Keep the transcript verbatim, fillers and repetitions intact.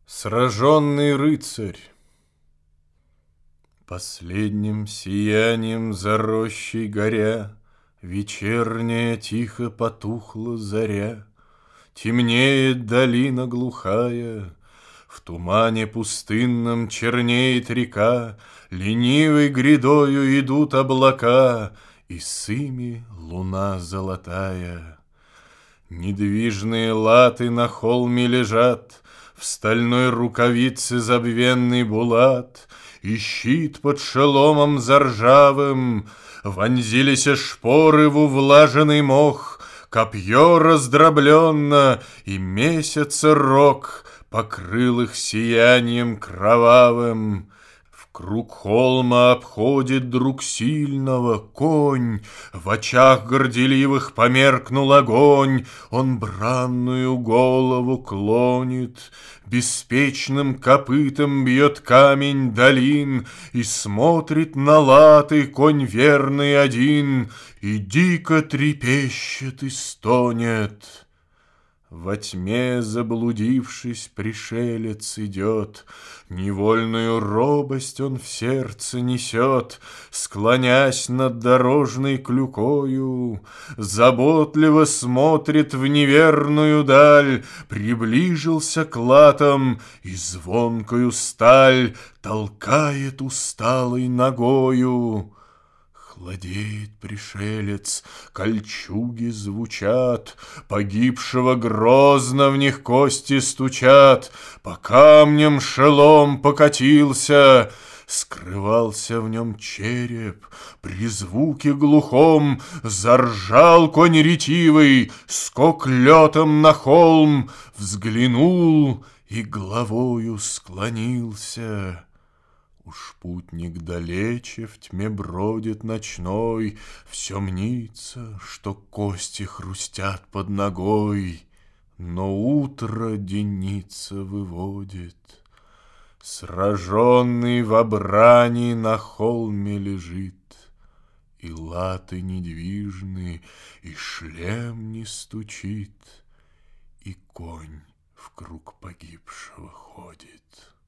Сраженный рыцарь. Последним сиянием за рощей горя, Вечерняя тихо потухла заря. Темнеет долина глухая, В тумане пустынном чернеет река, Ленивой грядою идут облака, И с ими луна золотая. Недвижные латы на холме лежат, В стальной рукавице забвенный булат, И щит под шеломом заржавым. Вонзились шпоры в увлаженный мох, Копье раздробленно, и месяца рог Покрыл их сиянием кровавым. В круг холма обходит друг сильного конь, В очах горделивых померкнул огонь. Он бранную голову клонит, Беспечным копытом бьет камень долин, И смотрит на латы конь верный один, И дико трепещет и стонет. Во тьме заблудившись, пришелец идет, Невольную робость он в сердце несет, Склонясь над дорожной клюкою, Заботливо смотрит в неверную даль, Приближился к латам и звонкою сталь Толкает усталой ногою. Хладеет пришелец, кольчуги звучат, Погибшего грозно в них кости стучат, По камням шелом покатился, Скрывался в нем череп. При звуке глухом Заржал конь ретивый, скок летом на холм, Взглянул и головою склонился. Уж путник далече в тьме бродит ночной, Все мнится, что кости хрустят под ногой. Но утро денница выводит. Сраженный во брани на холме лежит, И латы недвижны, и шлем не стучит, И конь в круг погибшего ходит.